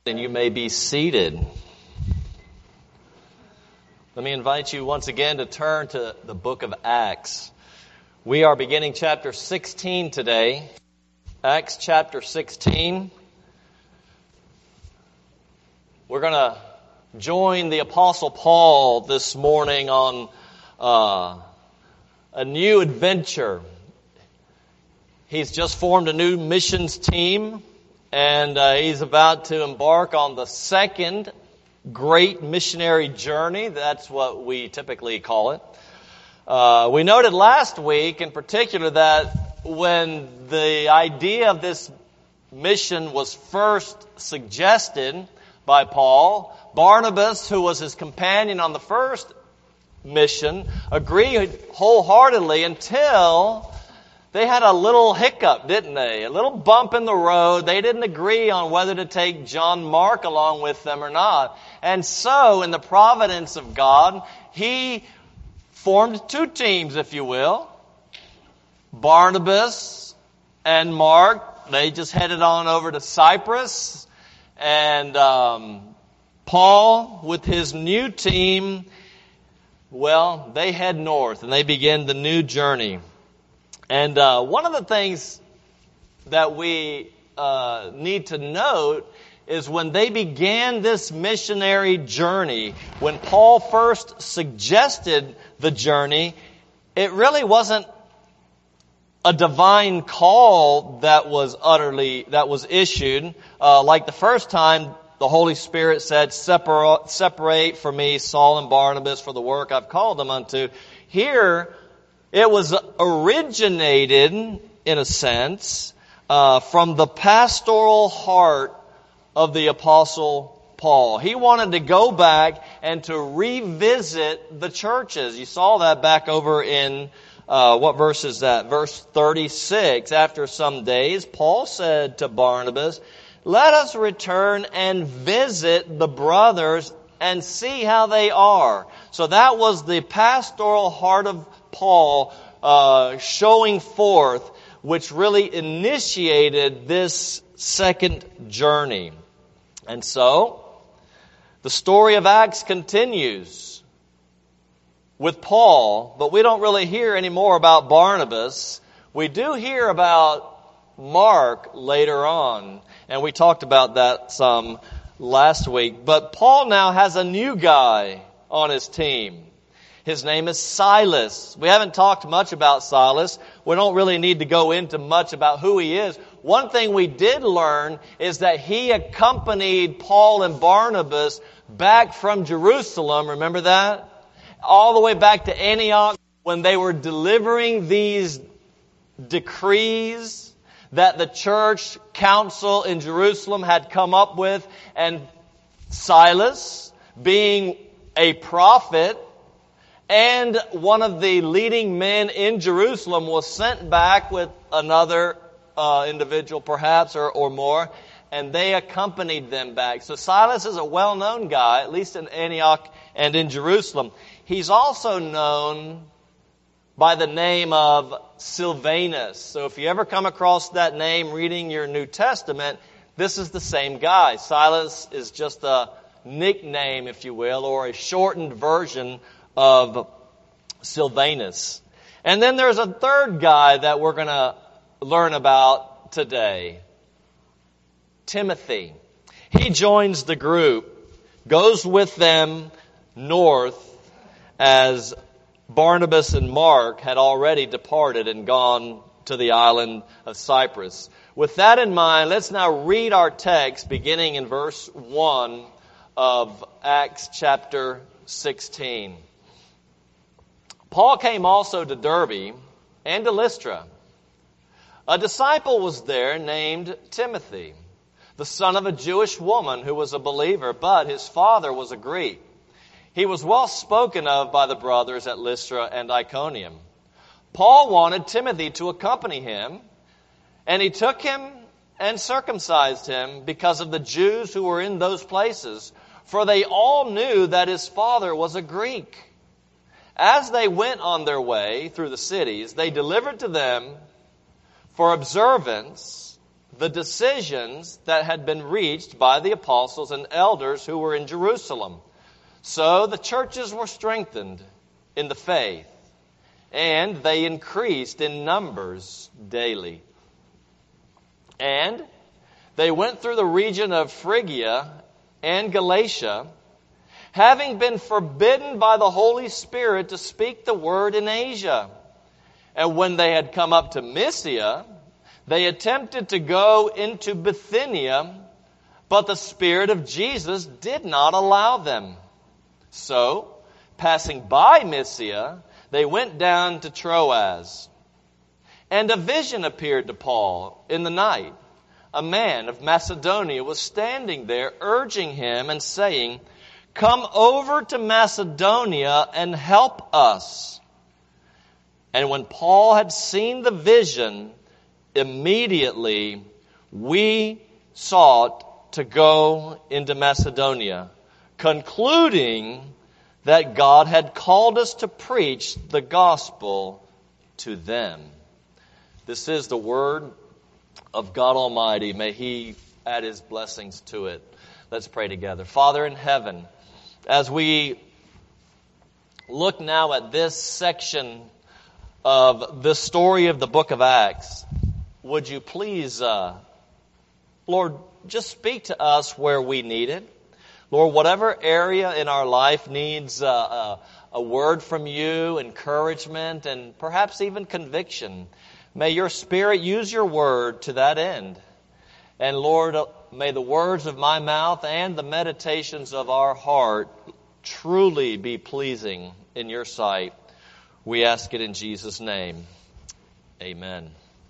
And you may be seated. Let me invite you once again to turn to the book of Acts. We are beginning chapter 16 today. Acts chapter 16. We're going to join the Apostle Paul this morning on a new adventure. He's just formed a new missions team. And he's about to embark on the second great missionary journey. That's what we typically call it. We noted last week in particular that when the idea of this mission was first suggested by Paul, Barnabas, who was his companion on the first mission, agreed wholeheartedly until they had a little hiccup, didn't they? A little bump in the road. They didn't agree on whether to take John Mark along with them or not. And so, in the providence of God, he formed two teams, if you will. Barnabas and Mark, they just headed on over to Cyprus. And Paul, with his new team, well, they head north and they begin the new journey. And one of the things that we need to note is when they began this missionary journey, when Paul first suggested the journey, it really wasn't a divine call that was issued. Like the first time, the Holy Spirit said, separate for me Saul and Barnabas for the work I've called them unto. Here, it was originated, in a sense, from the pastoral heart of the Apostle Paul. He wanted to go back and to revisit the churches. You saw that back over in, what verse is that? Verse 36. After some days, Paul said to Barnabas, let us return and visit the brothers and see how they are. So that was the pastoral heart of Paul showing forth, which really initiated this second journey. And so, the story of Acts continues with Paul, but we don't really hear any more about Barnabas. We do hear about Mark later on, and we talked about that some last week. But Paul now has a new guy on his team. His name is Silas. We haven't talked much about Silas. We don't really need to go into much about who he is. One thing we did learn is that he accompanied Paul and Barnabas back from Jerusalem. Remember that? All the way back to Antioch when they were delivering these decrees that the church council in Jerusalem had come up with. And Silas, being a prophet, and one of the leading men in Jerusalem, was sent back with another individual perhaps or more, and they accompanied them back. So Silas is a well-known guy, at least in Antioch and in Jerusalem. He's also known by the name of Silvanus. So if you ever come across that name reading your New Testament, this is the same guy. Silas is just a nickname, if you will, or a shortened version of Silvanus. And then there's a third guy that we're going to learn about today. Timothy. He joins the group, goes with them north as Barnabas and Mark had already departed and gone to the island of Cyprus. With that in mind, let's now read our text beginning in verse 1 of Acts chapter 16. Paul came also to Derbe and to Lystra. A disciple was there named Timothy, the son of a Jewish woman who was a believer, but his father was a Greek. He was well spoken of by the brothers at Lystra and Iconium. Paul wanted Timothy to accompany him, and he took him and circumcised him because of the Jews who were in those places, for they all knew that his father was a Greek. As they went on their way through the cities, they delivered to them for observance the decisions that had been reached by the apostles and elders who were in Jerusalem. So the churches were strengthened in the faith, and they increased in numbers daily. And they went through the region of Phrygia and Galatia, having been forbidden by the Holy Spirit to speak the word in Asia. And when they had come up to Mysia, they attempted to go into Bithynia, but the Spirit of Jesus did not allow them. So, passing by Mysia, they went down to Troas. And a vision appeared to Paul in the night. A man of Macedonia was standing there, urging him and saying, "Come over to Macedonia and help us." And when Paul had seen the vision, immediately we sought to go into Macedonia, concluding that God had called us to preach the gospel to them. This is the word of God Almighty. May He add His blessings to it. Let's pray together. Father in heaven, as we look now at this section of the story of the book of Acts, would you please, Lord, just speak to us where we need it. Lord, whatever area in our life needs a word from you, encouragement, and perhaps even conviction, may your Spirit use your word to that end. And Lord, may the words of my mouth and the meditations of our heart truly be pleasing in your sight. We ask it in Jesus' name. Amen.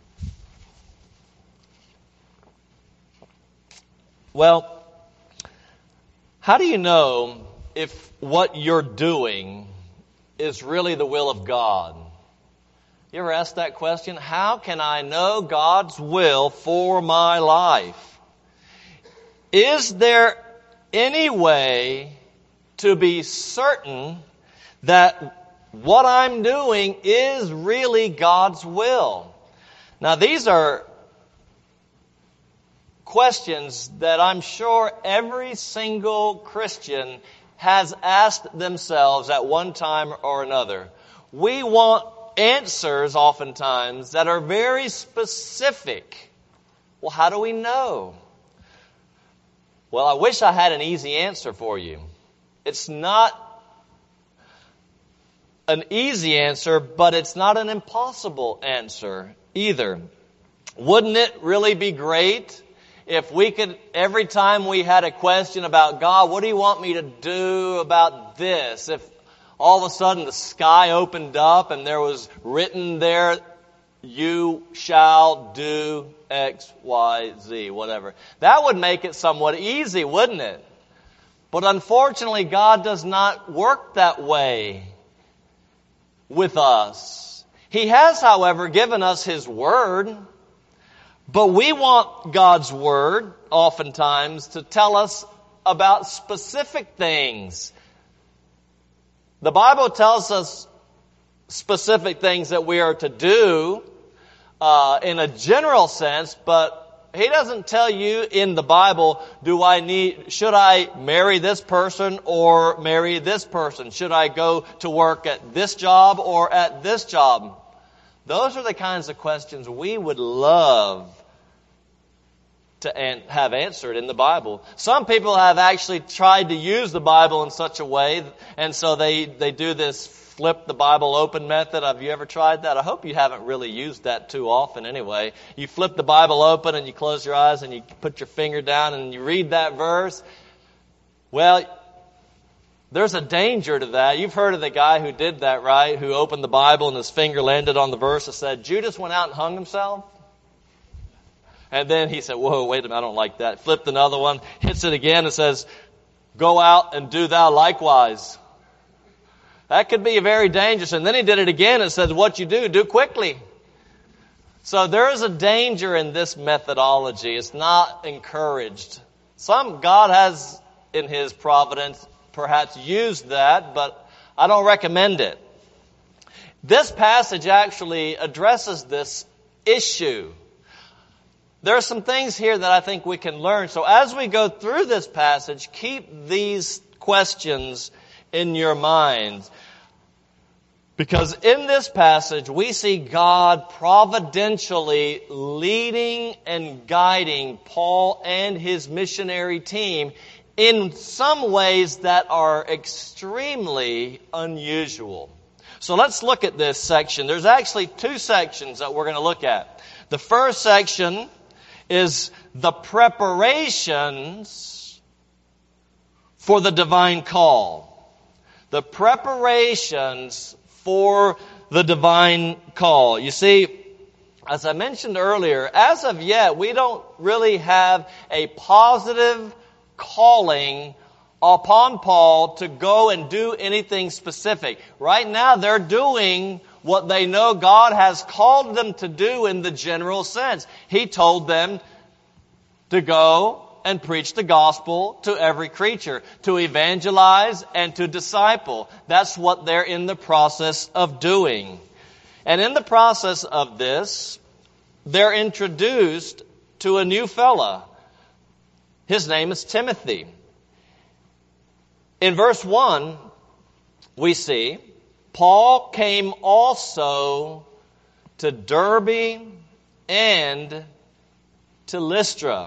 Well, how do you know if what you're doing is really the will of God? You ever asked that question? How can I know God's will for my life? Is there any way to be certain that what I'm doing is really God's will? Now, these are questions that I'm sure every single Christian has asked themselves at one time or another. We want answers oftentimes that are very specific. Well, how do we know? Well, I wish I had an easy answer for you. It's not an easy answer, but it's not an impossible answer either. Wouldn't it really be great if we could, every time we had a question about God, what do you want me to do about this? If all of a sudden the sky opened up and there was written there, you shall do X, Y, Z, whatever. That would make it somewhat easy, wouldn't it? But unfortunately, God does not work that way with us. He has, however, given us His Word, but we want God's Word oftentimes to tell us about specific things. The Bible tells us specific things that we are to do in a general sense, but He doesn't tell you in the Bible, should I marry this person or marry this person? Should I go to work at this job or at this job? Those are the kinds of questions we would love to have answered in the Bible. Some people have actually tried to use the Bible in such a way, and so they do this flip the Bible open method. Have you ever tried that? I hope you haven't really used that too often anyway. You flip the Bible open and you close your eyes and you put your finger down and you read that verse. Well, there's a danger to that. You've heard of the guy who did that, right? Who opened the Bible and his finger landed on the verse that said, Judas went out and hung himself. And then he said, whoa, wait a minute, I don't like that. Flipped another one, hits it again and says, go out and do thou likewise. That could be very dangerous. And then he did it again and said, what you do quickly. So there is a danger in this methodology. It's not encouraged. God has, in His providence, perhaps used that, but I don't recommend it. This passage actually addresses this issue. There are some things here that I think we can learn. So as we go through this passage, keep these questions in your mind. Because in this passage, we see God providentially leading and guiding Paul and his missionary team in some ways that are extremely unusual. So let's look at this section. There's actually two sections that we're going to look at. The first section is the preparations for the divine call. The preparations for the divine call. You see, as I mentioned earlier, as of yet, we don't really have a positive calling upon Paul to go and do anything specific. Right now, they're doing what they know God has called them to do in the general sense. He told them to go and preach the gospel to every creature, to evangelize and to disciple. That's what they're in the process of doing. And in the process of this, they're introduced to a new fella. His name is Timothy. In verse 1, we see, Paul came also to Derbe and to Lystra.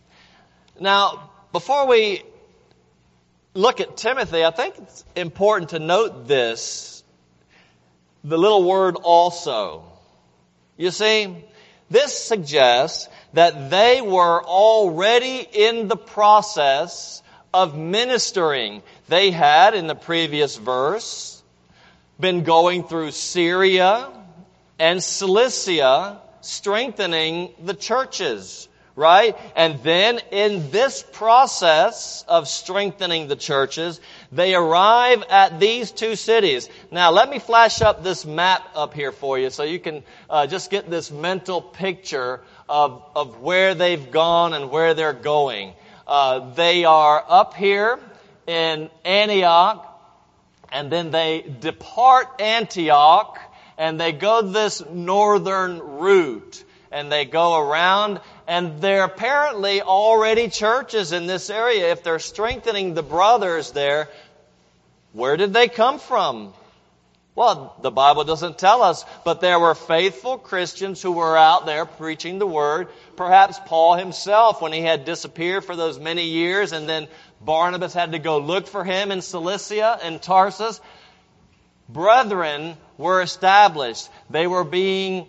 Now, before we look at Timothy, I think it's important to note this, the little word also. You see, this suggests that they were already in the process of ministering. They had, in the previous verse, been going through Syria and Cilicia, strengthening the churches. Right? And then in this process of strengthening the churches, they arrive at these two cities. Now let me flash up this map up here for you so you can just get this mental picture of where they've gone and where they're going. They are up here in Antioch, and then they depart Antioch and they go this northern route. And they go around, and there are apparently already churches in this area. If they're strengthening the brothers there, where did they come from? Well, the Bible doesn't tell us, but there were faithful Christians who were out there preaching the word. Perhaps Paul himself, when he had disappeared for those many years, and then Barnabas had to go look for him in Cilicia and Tarsus. Brethren were established. They were being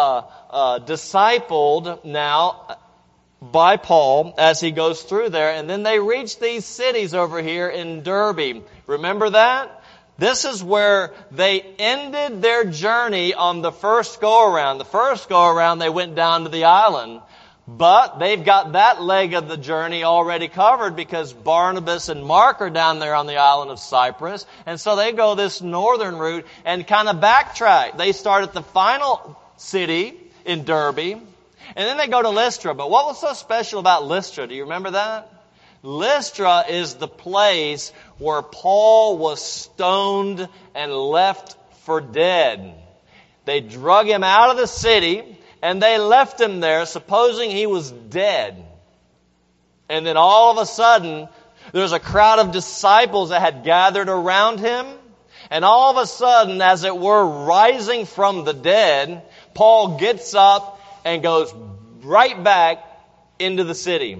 discipled now by Paul as he goes through there. And then they reach these cities over here in Derbe. Remember that? This is where they ended their journey on the first go-around. The first go-around they went down to the island. But they've got that leg of the journey already covered because Barnabas and Mark are down there on the island of Cyprus. And so they go this northern route and kind of backtrack. They start at the final city in Derbe, and then they go to Lystra. But what was so special about Lystra? Do you remember that? Lystra is the place where Paul was stoned and left for dead. They drug him out of the city, and they left him there, supposing he was dead. And then all of a sudden, there's a crowd of disciples that had gathered around him. And all of a sudden, as it were, rising from the dead, Paul gets up and goes right back into the city.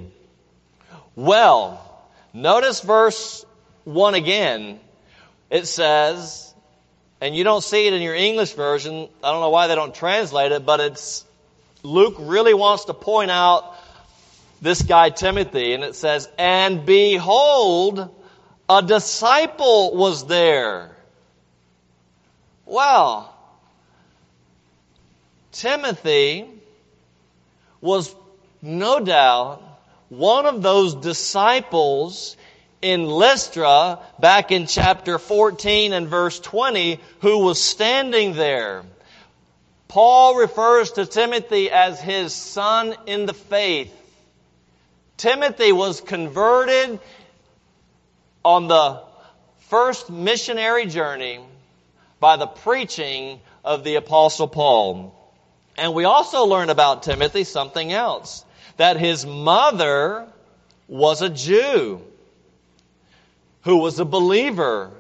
Well, notice verse 1 again. It says, and you don't see it in your English version. I don't know why they don't translate it, but it's Luke really wants to point out this guy Timothy. And it says, and behold, a disciple was there. Well, Timothy was no doubt one of those disciples in Lystra back in chapter 14 and verse 20 who was standing there. Paul refers to Timothy as his son in the faith. Timothy was converted on the first missionary journey by the preaching of the Apostle Paul. And we also learn about Timothy something else. that his mother was a Jew who was a believer.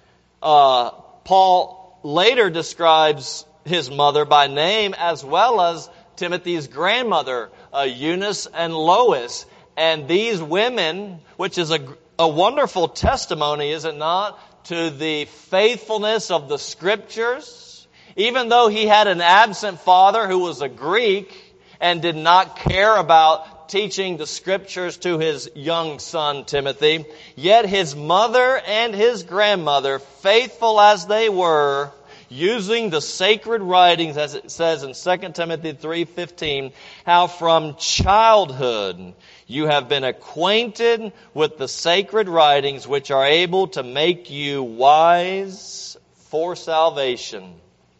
Paul later describes his mother by name as well as Timothy's grandmother, Eunice and Lois. And these women, which is a wonderful testimony, is it not, to the faithfulness of the Scriptures. Even though he had an absent father who was a Greek and did not care about teaching the Scriptures to his young son Timothy, yet his mother and his grandmother, faithful as they were, using the sacred writings, as it says in 2 Timothy 3:15, how from childhood you have been acquainted with the sacred writings which are able to make you wise for salvation.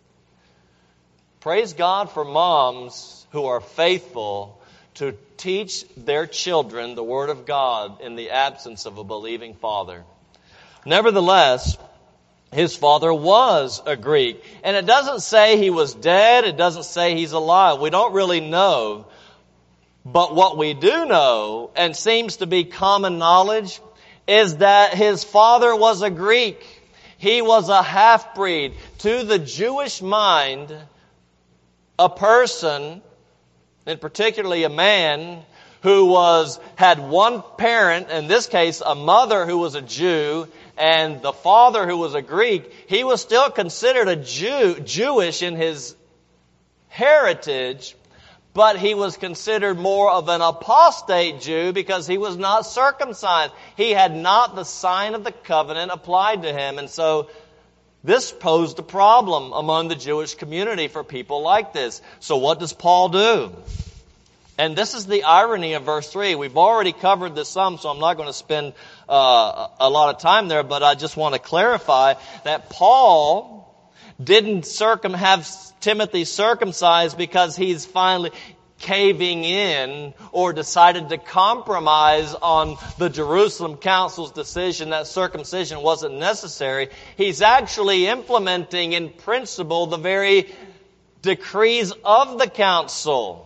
Praise God for moms who are faithful to teach their children the Word of God in the absence of a believing father. Nevertheless, his father was a Greek. And it doesn't say he was dead. It doesn't say he's alive. We don't really know. But what we do know, and seems to be common knowledge, is that his father was a Greek. He was a half-breed. To the Jewish mind, a person, and particularly a man, who had one parent, in this case a mother who was a Jew, and the father who was a Greek, he was still considered a Jewish in his heritage, but he was considered more of an apostate Jew because he was not circumcised. He had not the sign of the covenant applied to him. And so this posed a problem among the Jewish community for people like this. So what does Paul do? And this is the irony of verse 3. We've already covered this some, so I'm not going to spend a lot of time there, but I just want to clarify that Paul didn't have Timothy circumcised because he's finally caving in or decided to compromise on the Jerusalem Council's decision that circumcision wasn't necessary. He's actually implementing in principle the very decrees of the council.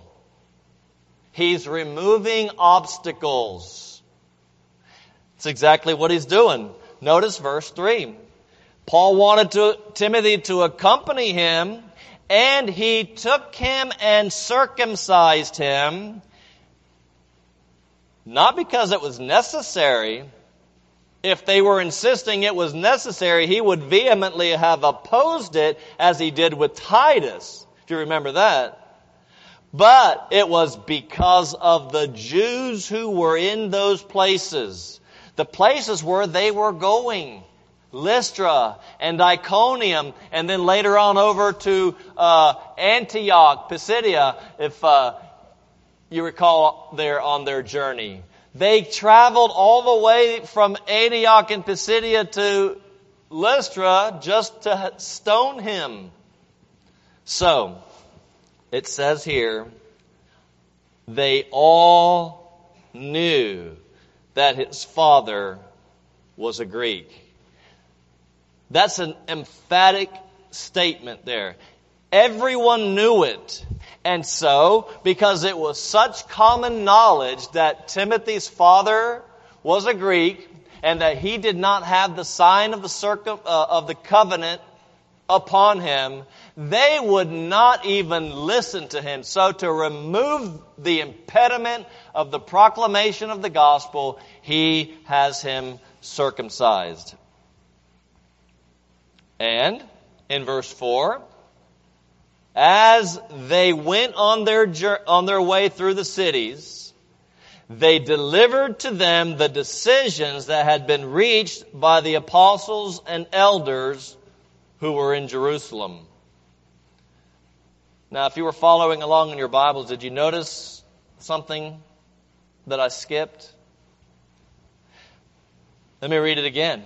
He's removing obstacles. It's exactly what he's doing. Notice verse 3. Paul wanted Timothy to accompany him, and he took him and circumcised him, not because it was necessary. If they were insisting it was necessary, he would vehemently have opposed it, as he did with Titus, if you remember that. But it was because of the Jews who were in those places. The places where they were going. Lystra and Iconium, and then later on over to Antioch, Pisidia, if you recall, there on their journey. They traveled all the way from Antioch and Pisidia to Lystra just to stone him. So, it says here, they all knew that his father was a Greek. That's an emphatic statement there. Everyone knew it. And so, because it was such common knowledge that Timothy's father was a Greek and that he did not have the sign of the covenant upon him, they would not even listen to him. So to remove the impediment of the proclamation of the gospel, he has him circumcised. And in verse 4, as they went on their way through the cities, they delivered to them the decisions that had been reached by the apostles and elders who were in Jerusalem. Now, if you were following along in your Bibles, did you notice something that I skipped? Let me read it again.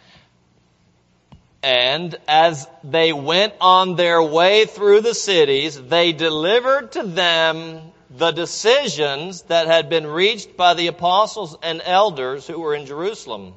And as they went on their way through the cities, they delivered to them the decisions that had been reached by the apostles and elders who were in Jerusalem.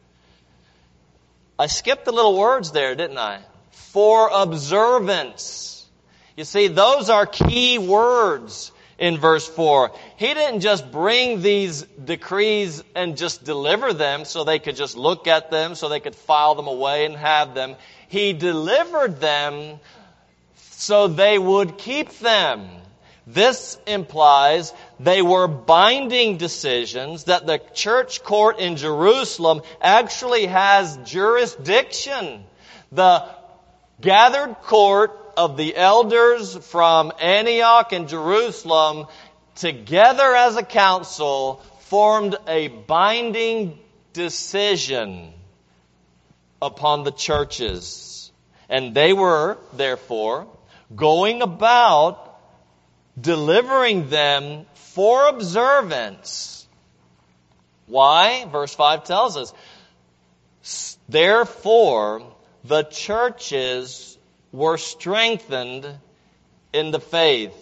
I skipped the little words there, didn't I? For observance. You see, those are key words in verse 4. He didn't just bring these decrees and just deliver them so they could just look at them, so they could file them away and have them. He delivered them so they would keep them. This implies they were binding decisions, that the church court in Jerusalem actually has jurisdiction. The gathered court of the elders from Antioch and Jerusalem, together as a council, formed a binding decision upon the churches. And they were, therefore, going about delivering them for observance. Why? Verse 5 tells us, therefore, the churches were strengthened in the faith.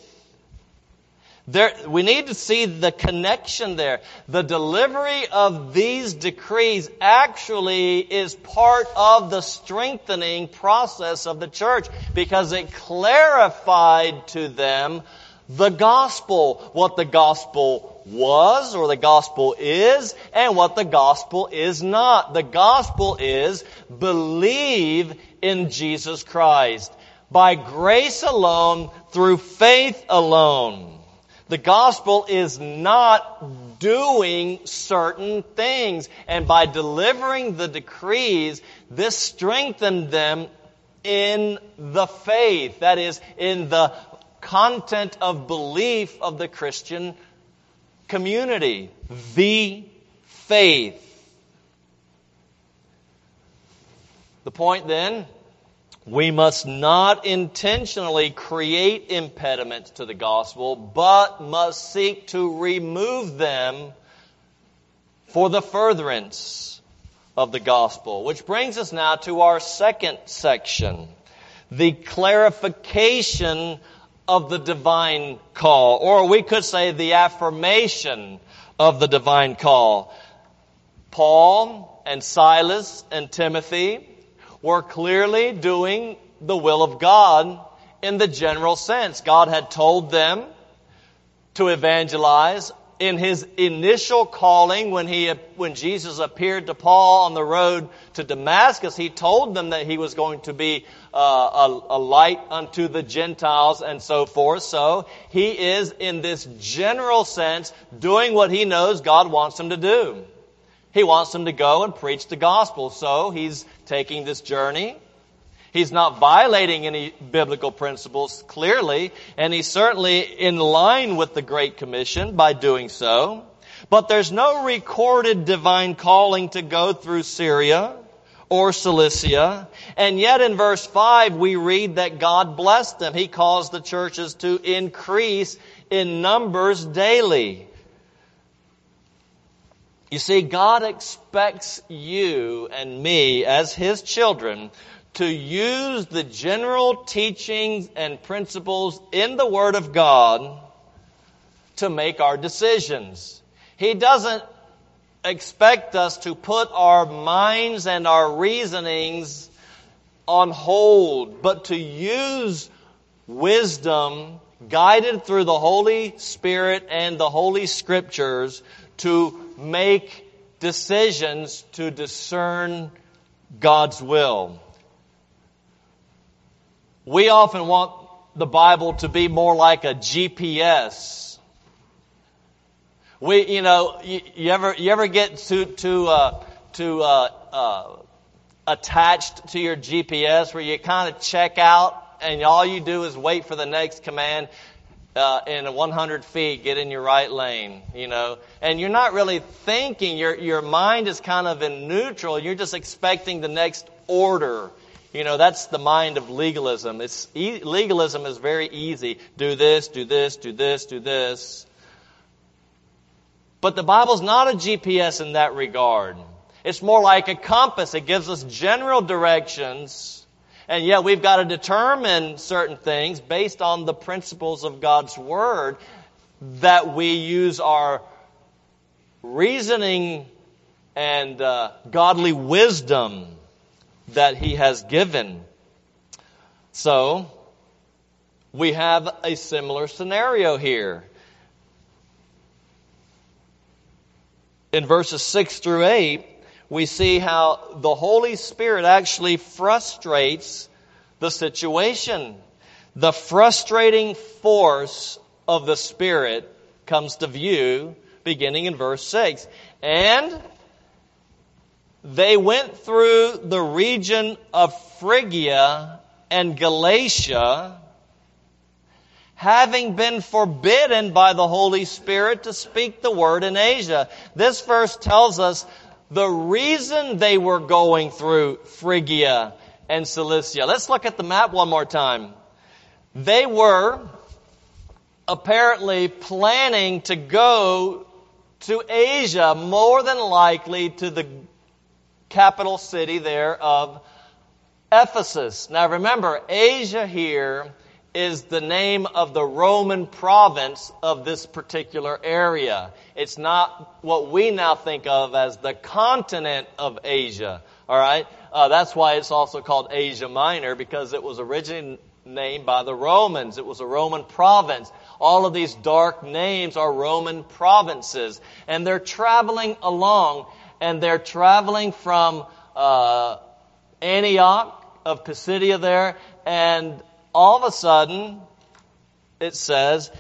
We need to see the connection there. The delivery of these decrees actually is part of the strengthening process of the church, because it clarified to them the gospel, what the gospel was or the gospel is, and what the gospel is not. The gospel is believe in Jesus Christ. By grace alone, through faith alone. The gospel is not doing certain things. And by delivering the decrees, this strengthened them in the faith. That is, in the content of belief of the Christian community. The faith. The point then, we must not intentionally create impediments to the gospel, but must seek to remove them for the furtherance of the gospel. Which brings us now to our second section, the clarification of the divine call, or we could say the affirmation of the divine call. Paul and Silas and Timothy were clearly doing the will of God in the general sense. God had told them to evangelize. In his initial calling, when Jesus appeared to Paul on the road to Damascus, he told them that he was going to be a light unto the Gentiles and so forth. So he is, in this general sense, doing what he knows God wants him to do. He wants them to go and preach the gospel. So he's taking this journey. He's not violating any biblical principles, clearly, and he's certainly in line with the Great Commission by doing so. But there's no recorded divine calling to go through Syria or Cilicia. And yet in verse 5 we read that God blessed them. He caused the churches to increase in numbers daily. You see, God expects you and me as His children to use the general teachings and principles in the Word of God to make our decisions. He doesn't expect us to put our minds and our reasonings on hold, but to use wisdom guided through the Holy Spirit and the Holy Scriptures to make decisions to discern God's will. We often want the Bible to be more like a GPS. You ever get attached to your GPS where you kind of check out and all you do is wait for the next command in 100 feet, get in your right lane, and you're not really thinking. Your mind is kind of in neutral. You're just expecting the next order. That's the mind of legalism. Legalism is very easy. Do this, do this, do this, do this. But the Bible's not a GPS in that regard. It's more like a compass. It gives us general directions, and yet we've got to determine certain things based on the principles of God's Word, that we use our reasoning and godly wisdom that He has given. So, we have a similar scenario here. in verses 6 through 8, we see how the Holy Spirit actually frustrates the situation. The frustrating force of the Spirit comes to view beginning in verse 6. And they went through the region of Phrygia and Galatia, having been forbidden by the Holy Spirit to speak the word in Asia. This verse tells us the reason they were going through Phrygia and Cilicia. Let's look at the map one more time. They were apparently planning to go to Asia, more than likely to the capital city there of Ephesus. Now remember, Asia here is the name of the Roman province of this particular area. It's not what we now think of as the continent of Asia. All right? That's why it's also called Asia Minor, because it was originally named by the Romans. It was a Roman province. All of these dark names are Roman provinces. And they're traveling along, and they're traveling from Antioch of Pisidia there, and all of a sudden, it says,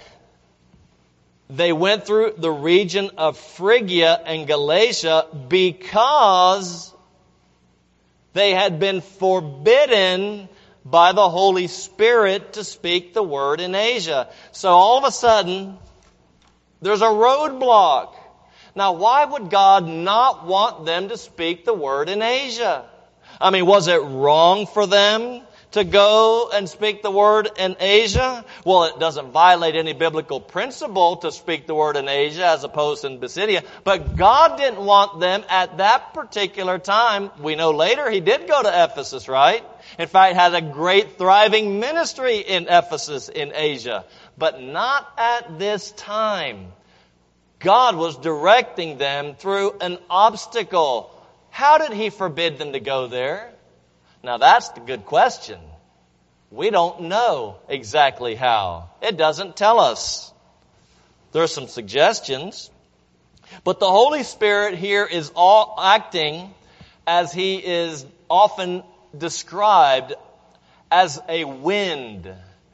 they went through the region of Phrygia and Galatia because they had been forbidden by the Holy Spirit to speak the word in Asia. So all of a sudden, there's a roadblock. Now, why would God not want them to speak the word in Asia? I mean, was it wrong for them to go and speak the word in Asia? Well, it doesn't violate any biblical principle to speak the word in Asia as opposed to in Pisidia. But God didn't want them at that particular time. We know later He did go to Ephesus, right? In fact, had a great thriving ministry in Ephesus in Asia. But not at this time. God was directing them through an obstacle. How did He forbid them to go there? Now that's the good question. We don't know exactly how. It doesn't tell us. There are some suggestions. But the Holy Spirit here is all acting as He is often described as a wind.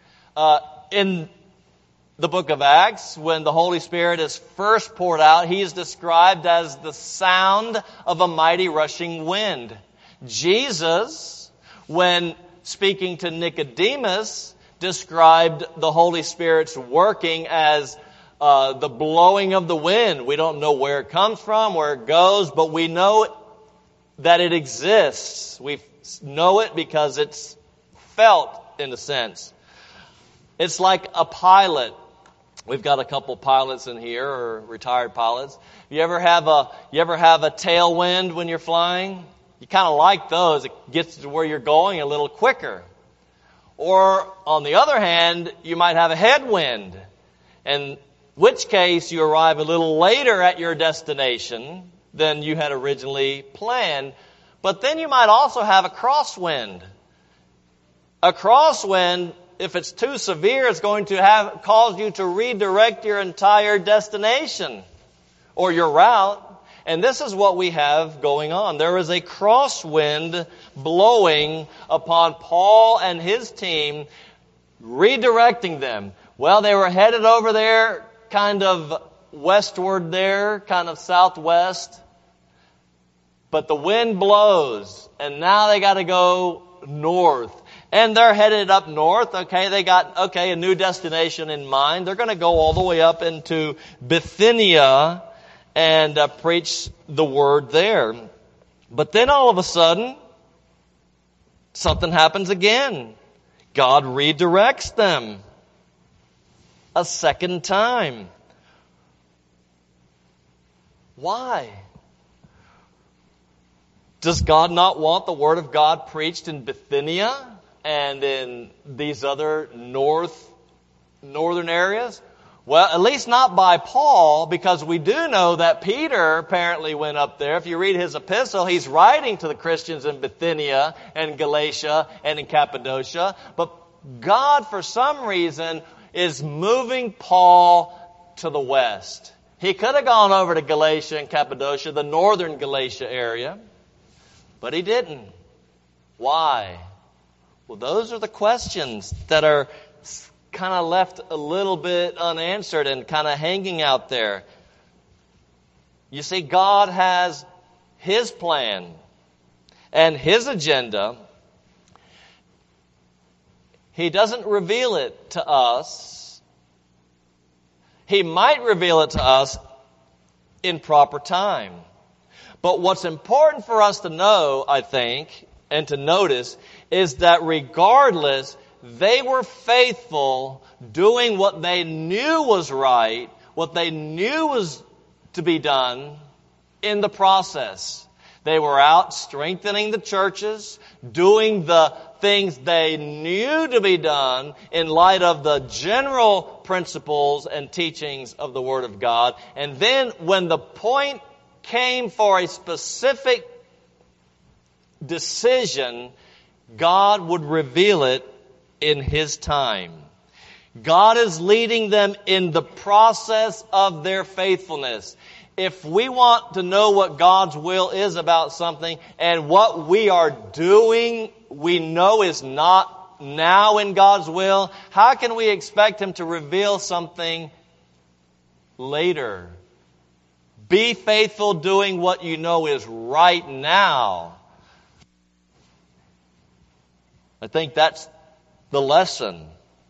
In the book of Acts, when the Holy Spirit is first poured out, He is described as the sound of a mighty rushing wind. Jesus, when speaking to Nicodemus, described the Holy Spirit's working as the blowing of the wind. We don't know where it comes from, where it goes, but we know that it exists. We know it because it's felt, in a sense. It's like a pilot. We've got a couple pilots in here, or retired pilots. You ever have a tailwind when you're flying? You kind of like those. It gets to where you're going a little quicker. Or, on the other hand, you might have a headwind, in which case you arrive a little later at your destination than you had originally planned. But then you might also have a crosswind. A crosswind, if it's too severe, is going to cause you to redirect your entire destination or your route. And this is what we have going on. There is a crosswind blowing upon Paul and his team, redirecting them. Well, they were headed over there, kind of westward there, kind of southwest. But the wind blows, and now they got to go north. And they're headed up north. Okay, they got a new destination in mind. They're going to go all the way up into Bithynia and preach the word there. But then all of a sudden, something happens again. God redirects them a second time. Why? Does God not want the word of God preached in Bithynia and in these other northern areas? Well, at least not by Paul, because we do know that Peter apparently went up there. If you read his epistle, he's writing to the Christians in Bithynia and Galatia and in Cappadocia. But God, for some reason, is moving Paul to the west. He could have gone over to Galatia and Cappadocia, the northern Galatia area, but he didn't. Why? Well, those are the questions that are kind of left a little bit unanswered and kind of hanging out there. You see, God has His plan and His agenda. He doesn't reveal it to us. He might reveal it to us in proper time. But what's important for us to know, I think, and to notice, is that regardless, they were faithful doing what they knew was right, what they knew was to be done in the process. They were out strengthening the churches, doing the things they knew to be done in light of the general principles and teachings of the Word of God. And then when the point came for a specific decision, God would reveal it in His time. God is leading them in the process of their faithfulness. If we want to know what God's will is about something and what we are doing we know is not now in God's will, how can we expect Him to reveal something later? Be faithful doing what you know is right now. I think that's the lesson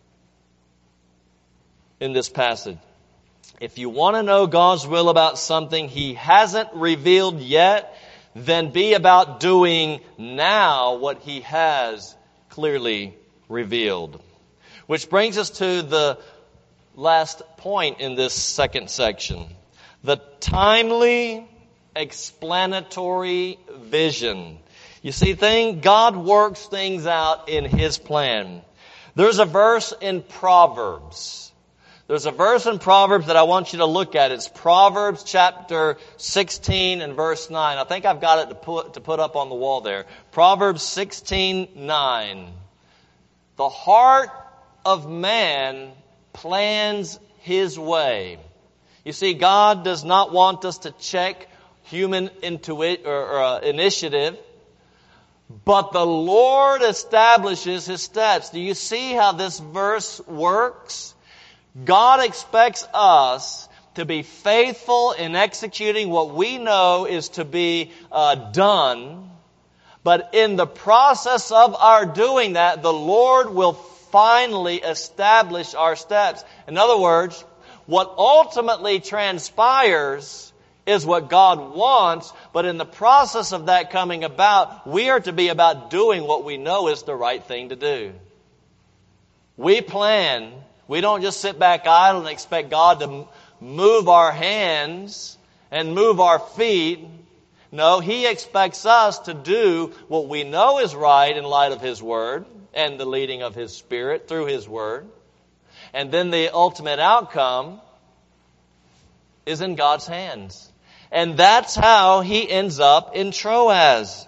in this passage. If you want to know God's will about something He hasn't revealed yet, then be about doing now what He has clearly revealed. Which brings us to the last point in this second section. The timely, explanatory vision. You see, God works things out in His plan. There's a verse in Proverbs. There's a verse in Proverbs that I want you to look at. It's Proverbs chapter 16 and verse 9. I think I've got it to put up on the wall there. Proverbs 16:9. The heart of man plans his way. You see, God does not want us to check human initiative, but the Lord establishes His steps. Do you see how this verse works? God expects us to be faithful in executing what we know is to be done. But in the process of our doing that, the Lord will finally establish our steps. In other words, what ultimately transpires is what God wants, but in the process of that coming about, we are to be about doing what we know is the right thing to do. We plan. We don't just sit back idle and expect God to move our hands and move our feet. No, He expects us to do what we know is right in light of His Word and the leading of His Spirit through His Word. And then the ultimate outcome is in God's hands. And that's how He ends up in Troas.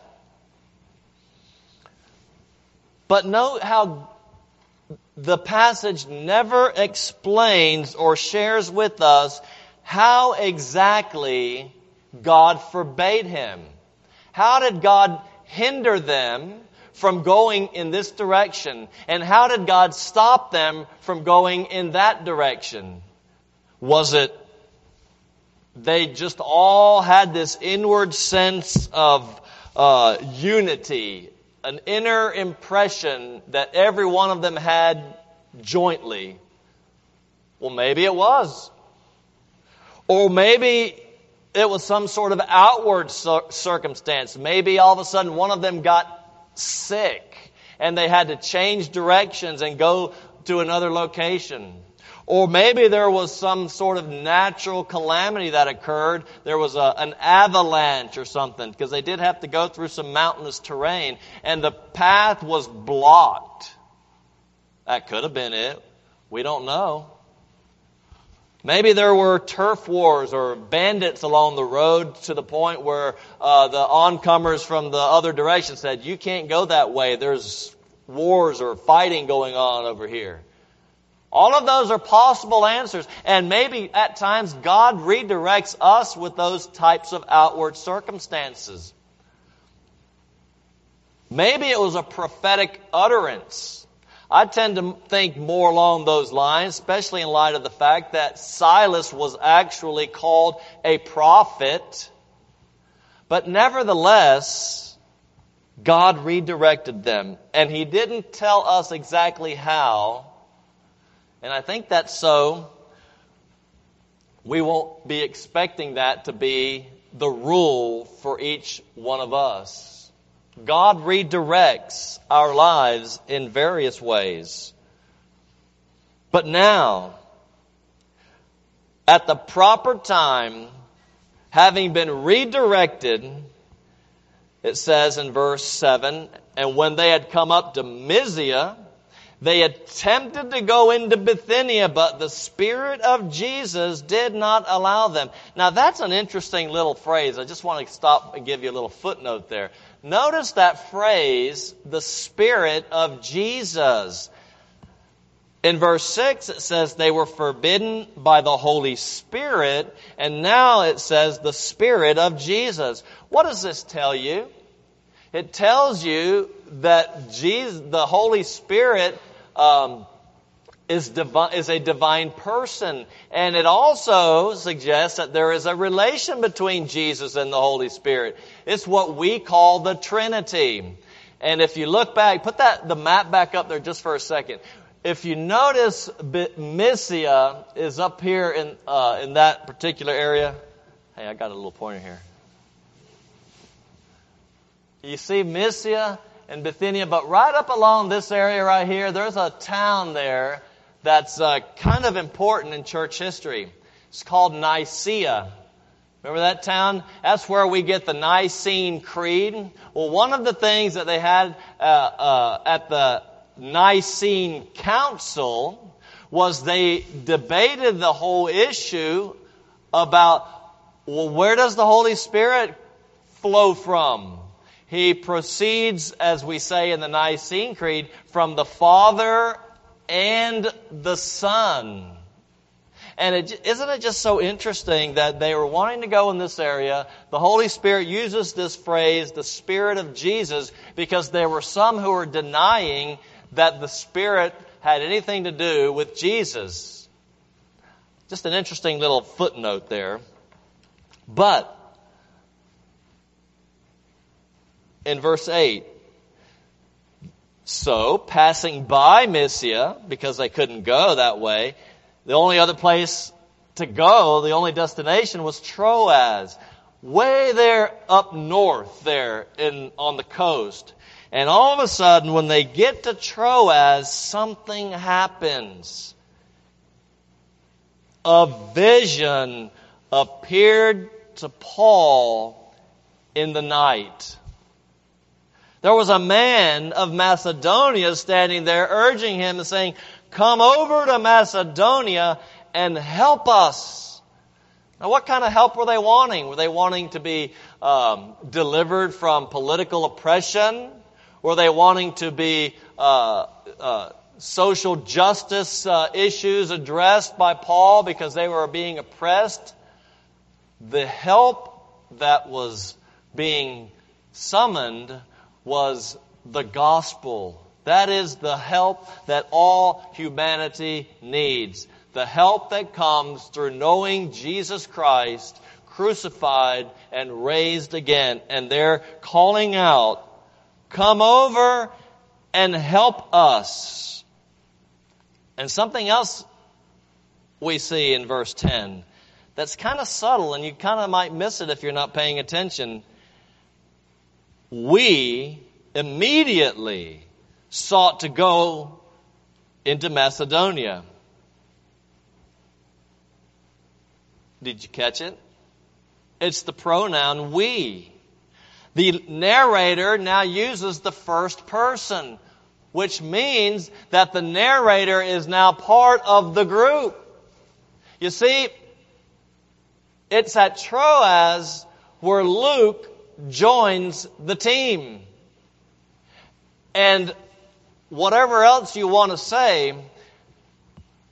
But note how the passage never explains or shares with us how exactly God forbade him. How did God hinder them from going in this direction? And how did God stop them from going in that direction? Was it they just all had this inward sense of unity, an inner impression that every one of them had jointly? Well, maybe it was. Or maybe it was some sort of outward circumstance. Maybe all of a sudden one of them got sick and they had to change directions and go to another location. Or maybe there was some sort of natural calamity that occurred. There was an avalanche or something, because they did have to go through some mountainous terrain, and the path was blocked. That could have been it. We don't know. Maybe there were turf wars or bandits along the road to the point where the oncomers from the other direction said, "You can't go that way. There's wars or fighting going on over here." All of those are possible answers. And maybe at times God redirects us with those types of outward circumstances. Maybe it was a prophetic utterance. I tend to think more along those lines, especially in light of the fact that Silas was actually called a prophet. But nevertheless, God redirected them. And He didn't tell us exactly how. And I think that's so. We won't be expecting that to be the rule for each one of us. God redirects our lives in various ways. But now, at the proper time, having been redirected, it says in verse 7, and when they had come up to Mysia, they attempted to go into Bithynia, but the Spirit of Jesus did not allow them. Now that's an interesting little phrase. I just want to stop and give you a little footnote there. Notice that phrase, the Spirit of Jesus. In verse 6 it says they were forbidden by the Holy Spirit, and now it says the Spirit of Jesus. What does this tell you? It tells you that Jesus, the Holy Spirit is a divine person. And it also suggests that there is a relation between Jesus and the Holy Spirit. It's what we call the Trinity. And if you look back, put the map back up there just for a second. If you notice, Mysia is up here in that particular area. Hey, I got a little pointer here. You see Mysia and Bithynia, but right up along this area right here, there's a town there that's kind of important in church history. It's called Nicaea. Remember that town? That's where we get the Nicene Creed. Well, one of the things that they had at the Nicene Council was they debated the whole issue about, well, where does the Holy Spirit flow from? He proceeds, as we say in the Nicene Creed, from the Father and the Son. And isn't it just so interesting that they were wanting to go in this area? The Holy Spirit uses this phrase, the Spirit of Jesus, because there were some who were denying that the Spirit had anything to do with Jesus. Just an interesting little footnote there. But in verse 8, so passing by Mysia, because they couldn't go that way, the only other place to go, the only destination was Troas, way there up north there on the coast. And all of a sudden, when they get to Troas, something happens. A vision appeared to Paul in the night. There was a man of Macedonia standing there urging him and saying, "Come over to Macedonia and help us." Now, what kind of help were they wanting? Were they wanting to be delivered from political oppression? Were they wanting to be social justice issues addressed by Paul because they were being oppressed? The help that was being summoned was the gospel. That is the help that all humanity needs. The help that comes through knowing Jesus Christ crucified and raised again. And they're calling out, "Come over and help us." And something else we see in verse 10 that's kind of subtle, and you kind of might miss it if you're not paying attention. We immediately sought to go into Macedonia. Did you catch it? It's the pronoun we. The narrator now uses the first person, which means that the narrator is now part of the group. You see, it's at Troas where Luke joins the team. And whatever else you want to say,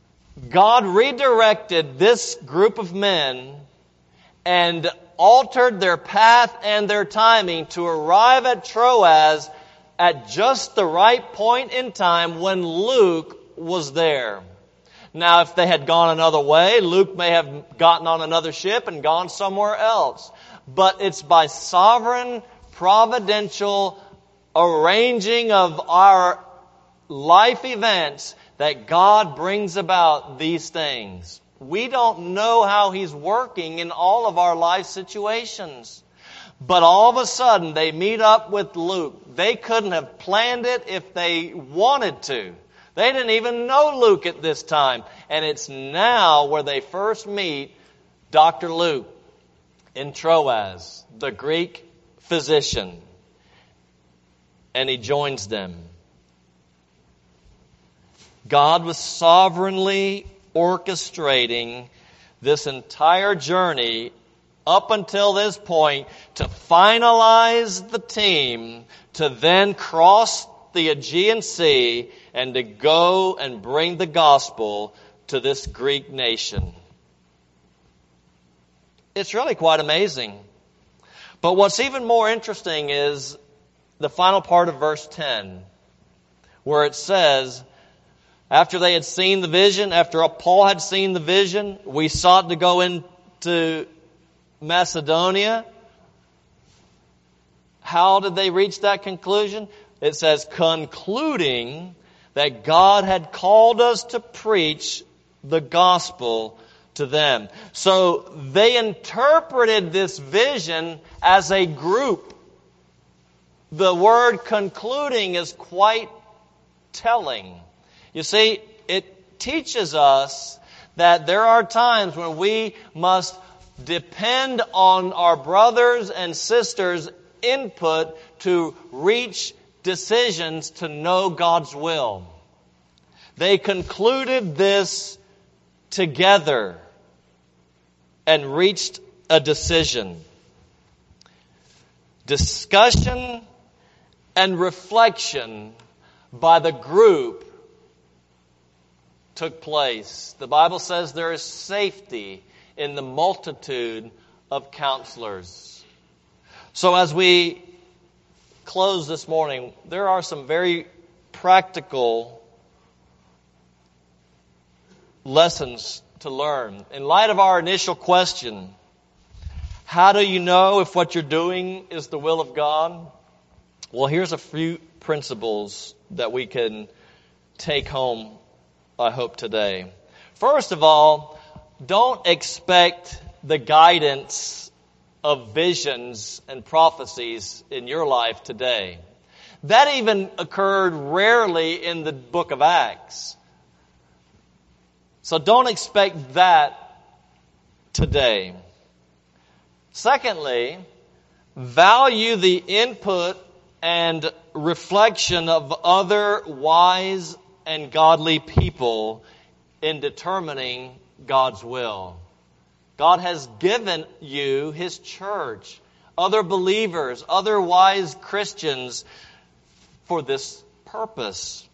God redirected this group of men and altered their path and their timing to arrive at Troas at just the right point in time when Luke was there. Now, if they had gone another way, Luke may have gotten on another ship and gone somewhere else. But it's by sovereign, providential arranging of our life events that God brings about these things. We don't know how He's working in all of our life situations. But all of a sudden, they meet up with Luke. They couldn't have planned it if they wanted to. They didn't even know Luke at this time. And it's now where they first meet Dr. Luke in Troas, the Greek physician. And he joins them. God was sovereignly orchestrating this entire journey up until this point to finalize the team to then cross the Aegean Sea and to go and bring the gospel to this Greek nation. It's really quite amazing. But what's even more interesting is the final part of verse 10, where it says, after they had seen the vision, after Paul had seen the vision, we sought to go into Macedonia. How did they reach that conclusion? It says, concluding that God had called us to preach the gospel to them. So they interpreted this vision as a group. The word concluding is quite telling. You see, it teaches us that there are times when we must depend on our brothers and sisters' input to reach decisions to know God's will. They concluded this together and reached a decision. Discussion and reflection by the group took place. The Bible says there is safety in the multitude of counselors. So as we close this morning, there are some very practical lessons to learn. In light of our initial question, how do you know if what you're doing is the will of God? Well, here's a few principles that we can take home, I hope, today. First of all, don't expect the guidance of visions and prophecies in your life today. That even occurred rarely in the book of Acts. So don't expect that today. Secondly, value the input and reflection of other wise and godly people in determining God's will. God has given you His church, other believers, other wise Christians for this purpose.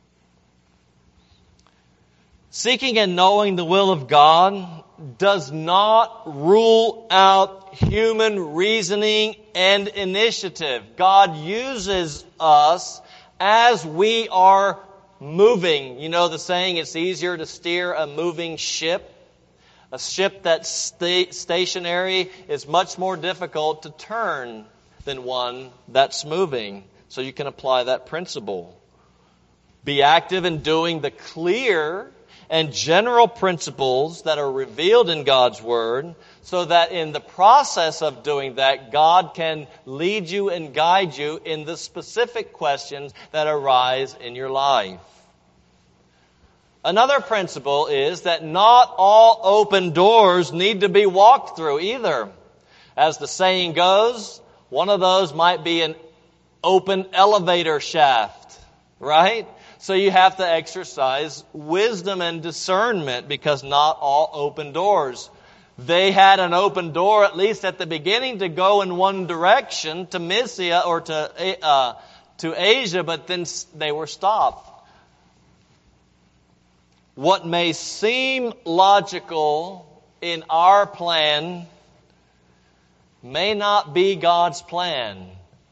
Seeking and knowing the will of God does not rule out human reasoning and initiative. God uses us as we are moving. You know the saying, it's easier to steer a moving ship. A ship that's stationary is much more difficult to turn than one that's moving. So you can apply that principle. Be active in doing the clear and general principles that are revealed in God's Word, so that in the process of doing that, God can lead you and guide you in the specific questions that arise in your life. Another principle is that not all open doors need to be walked through either. As the saying goes, one of those might be an open elevator shaft, right? So you have to exercise wisdom and discernment, because not all open doors. They had an open door, at least at the beginning, to go in one direction, to Mysia or to Asia, but then they were stopped. what may seem logical in our plan may not be God's plan.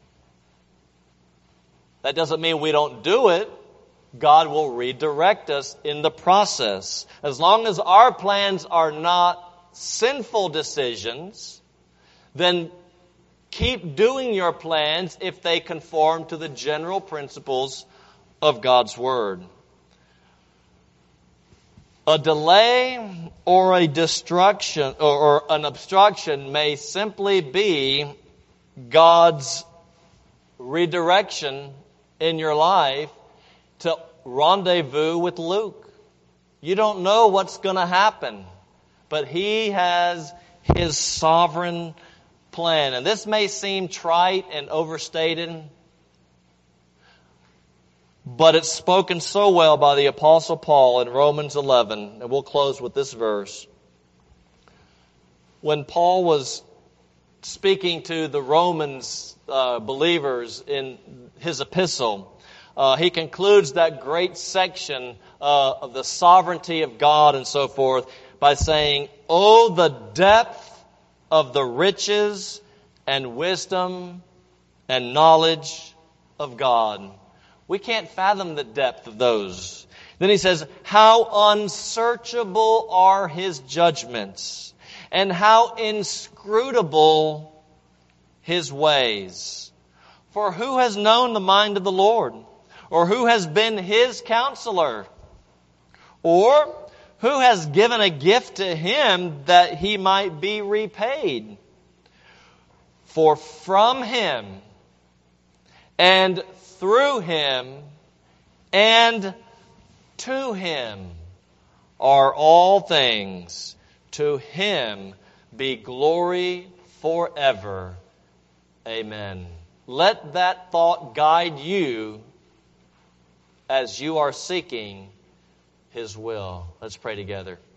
That doesn't mean we don't do it. God will redirect us in the process. As long as our plans are not sinful decisions, then keep doing your plans if they conform to the general principles of God's Word. A delay or a destruction or an obstruction may simply be God's redirection in your life to rendezvous with Luke. You don't know what's going to happen, but He has His sovereign plan. And this may seem trite and overstated, but it's spoken so well by the Apostle Paul in Romans 11. And we'll close with this verse. When Paul was speaking to the Romans believers in his epistle, he concludes that great section of the sovereignty of God and so forth by saying, "Oh, the depth of the riches and wisdom and knowledge of God." We can't fathom the depth of those. Then he says, "How unsearchable are His judgments, and how inscrutable His ways. For who has known the mind of the Lord? Or who has been His counselor? Or who has given a gift to Him that He might be repaid? For from Him and through Him and to Him are all things. To Him be glory forever. Amen." Let that thought guide you as you are seeking His will. Let's pray together.